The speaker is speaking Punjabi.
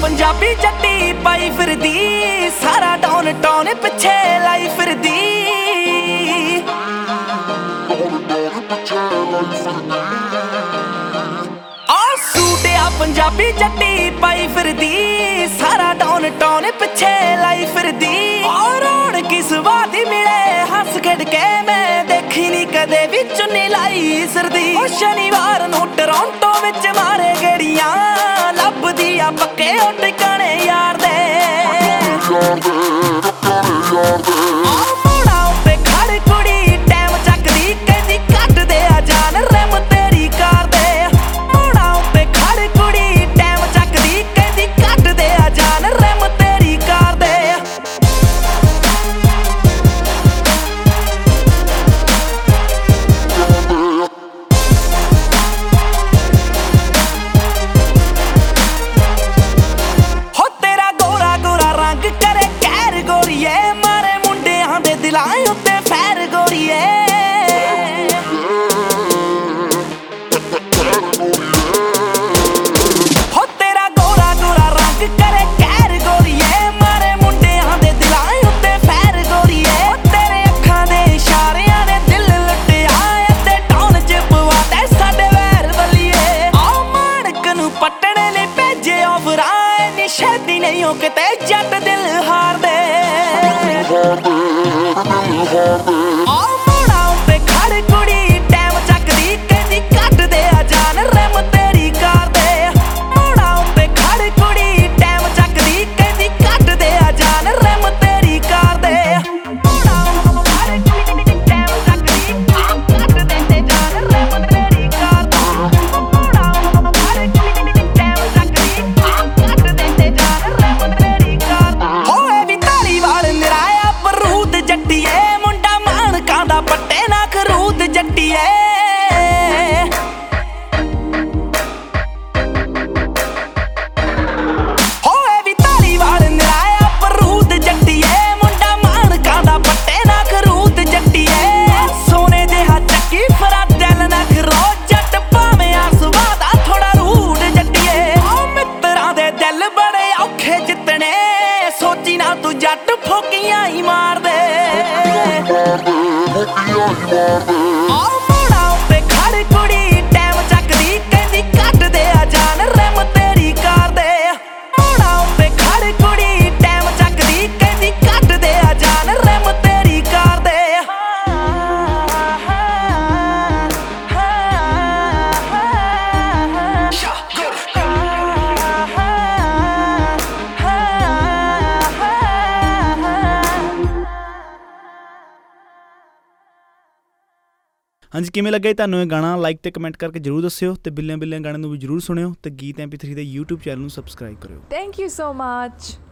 ਪੰਜਾਬੀ ਜੱਟੀ ਪਾਈ ਫਿਰਦੀ, ਸਾਰਾ ਡਾਊਨ ਟਾਊਨ ਪਿੱਛੇ ਲਾਈ ਫਿਰਦੀ। ਆ ਸੂਟ ਆ ਪੰਜਾਬੀ ਜੱਟੀ ਪਾਈ ਫਿਰਦੀ, ਸਾਰਾ ਡਾਊਨ ਟਾਊਨ ਪਿੱਛੇ ਲਾਈ ਫਿਰਦੀ। ਔਰ ਰੌਣਕੀ ਸੁਭਾਅ ਦੀ ਮਿਲੇ ਹੱਸ ਖੇਡ ਕੇ, ਮੈਂ ਦੇਖੀ ਨੀ ਕਦੇ ਵੀ ਚੁੰਨੀ ਲਾਈ ਸਿਰਦੀ। ਉਹ ਸ਼ਨੀਵਾਰ ਨੂੰ ਟੋਰਾਂਟੋ ਵਿੱਚ ਮਾਰੇ ਗੇੜੀਆਂ, ਲੱਭਦੀ ਆ ਪੱਕੇ ਉਹ ਟਿਕਾਣੇ ਯਾਰ ਦੇ। ਮੋੜਾਂ ਉੱਤੇ ਖੜ ਕੁੜੀ ਟਾਈਮ ਚੱਕਦੀ, ਕਹਿੰਦੀ ਕੱਢ ਦੇ ਆ ਜਾਨ ਰਿਮ ਤੇਰੀ ਕਾਰ ਦੇ। ਮੋੜਾਂ ਉੱਤੇ ਖੜ ਕੁੜੀ ਟਾਈਮ ਚੱਕਦੀ, ਕਹਿੰਦੀ ਕੱਢ ਦੇ ਆ ਜਾਨ ਰਿਮ ਤੇਰੀ ਕਾਰ ਦੇ। ਹੋ ਤੇਰਾ ਗੋਰਾ ਗੋਰਾ ਰੰਗ ਕਰੇ ਕਹਿਰ ਗੋਰੀਏ, ਮਾਰੇ ਮੁੰਡਿਆਂ ਦੇ ਦਿਲਾਂ ਉੱਤੇ ਫੈਰ ਗੋਰੀਏ। ਹੋ ਤੇਰਾ ਗੋਰਾ ਗੋਰਾ ਰੰਗ ਕਰੇ ਕਹਿਰ ਗੋਰੀਏ, ਮਾਰੇ ਮੁੰਡਿਆਂ ਦੇ ਦਿਲਾਂ ਉੱਤੇ ਫੈਰ ਗੋਰੀਏ। ਤੇਰੇ ਅੱਖਾਂ ਦੇ ਇਸ਼ਾਰਿਆਂ ਨੇ ਦਿਲ ਲੁੱਟਿਆ, ਤੇ ਟਾਊਨ ਚ ਪਵਾ ਤੇ ਸਾਡੇ ਵੈਰ ਵਲੀਏ। ਆ ਮਾਣਕ ਨੂੰ ਪੱਟਣ ਲਈ ਭੇਜੇ ਆਫਰਾਂ, ਨੀ ਛੇਤੀ ਨਹੀਂ ਉਹ ਕਿਤੇ ਜੱਟ ਦਿਲ ਹਾਰਦੇ। ਆ ਮੋੜਾਂ ਉੱਤੇ ਖੜ ਕੁੜੀ ਟਾਈਮ ਚੱਕਦੀ, ਕਹਿੰਦੀ ਕੱਢ ਦੇ ਆ ਜਾਨ ਰਿਮ ਤੇਰੀ ਕਾਰ ਦੇ। ਮੋੜਾਂ ਉੱਤੇ ਖੜ ਕੁੜੀ ਟਾਈਮ ਚੱਕਦੀ, ਕਹਿੰਦੀ ਕੱਢ ਦੇ ਆ ਜਾਨ ਰਿਮ ਤੇਰੀ ਕਾਰ ਦੇ। ਮੋੜਾਂ ਉੱਤੇ ਖੜ ਕੁੜੀ ਟਾਈਮ ਚੱਕਦੀ, ਕੱਢ ਦੇ ਤੇ ਜਾਨ ਰਿਮ ਤੇਰੀ ਕਾਰ ਦੇ। ਮੋੜਾਂ ਉੱਤੇ ਖੜ ਕੁੜੀ ਟਾਈਮ ਚੱਕਦੀ, ਕੱਢ ਦੇ ਤੇ ਜਾਨ ਰਿਮ ਤੇਰੀ ਕਾਰ ਦੇ। ਹੋਏ ਵੀ ਧਾਲੀਵਾਲ ਨਿਰਾਇਆ ਬਰੂਦ ਜੱਟੀਏ, ਮੁੰਡਾ ਮਾਣਕਾਂ ਦਾ ਪੱਟੇ ਨਾ ਖਰੂਦ ਜੱਟੀਏ। ਹੋਏ ਵੀ ਧਾਲੀਵਾਲ ਨਿਰਾਇਆ ਬਰੂਦ ਜੱਟੀਏ, ਮੁੰਡਾ ਮਾਣਕਾਂ ਦਾ ਪੱਟੇ ਨਾ ਖਰੂਦ ਜੱਟੀਏ। ਸੋਨੇ ਜਿਹਾ ਚੱਕੀ ਫਰਾ ਦਿਲ ਨਾ ਖਰੋ, ਜੱਟ ਭਾਵੇਂ ਆ ਸੁਭਾਅ ਦਾ ਥੋੜਾ ਰੂਡ ਜੱਟੀਏ। ਆ ਮਿੱਤਰਾਂ ਦੇ ਦਿਲ ਬੜੇ ਔਖੇ ਜਿੱਤਣੇ, ਸੋਚੀ ਨਾ ਤੂੰ ਜੱਟ ਫੋਕੀਆਂ ਹੀ ਮਾਰਦੇ। ਆ ਮੋੜਾਂ ਉੱਤੇ ਖੜ ਕੁੜੀ ਟਾਈਮ ਚੱਕਦੀ, ਕਹਿੰਦੀ ਕੱਢ ਦੇ ਆ ਜਾਨ ਰਿਮ ਤੇਰੀ ਕਾਰ ਦੇ। ਮੋੜਾਂ ਉੱਤੇ ਖੜ ਕੁੜੀ ਟਾਈਮ ਚੱਕਦੀ, ਕਹਿੰਦੀ ਕੱਢ ਦੇ ਆ ਜਾਨ ਰਿਮ ਤੇਰੀ ਕਾਰ ਦੇ। ਹਾਂਜੀ, ਕਿਵੇਂ ਲੱਗਾ ਤੁਹਾਨੂੰ ਇਹ ਗਾਣਾ? ਲਾਈਕ ਤੇ ਕਮੈਂਟ ਕਰਕੇ ਜਰੂਰ ਦੱਸਿਓ, ਤੇ ਬਿੱਲਿਆਂ ਬਿੱਲਿਆਂ ਗਾਣੇ ਨੂੰ ਵੀ ਜਰੂਰ ਸੁਣਿਓ, ਤੇ ਗੀਤ MP3 ਦੇ YouTube ਚੈਨਲ ਨੂੰ ਸਬਸਕ੍ਰਾਈਬ ਕਰਿਓ। Thank you so much.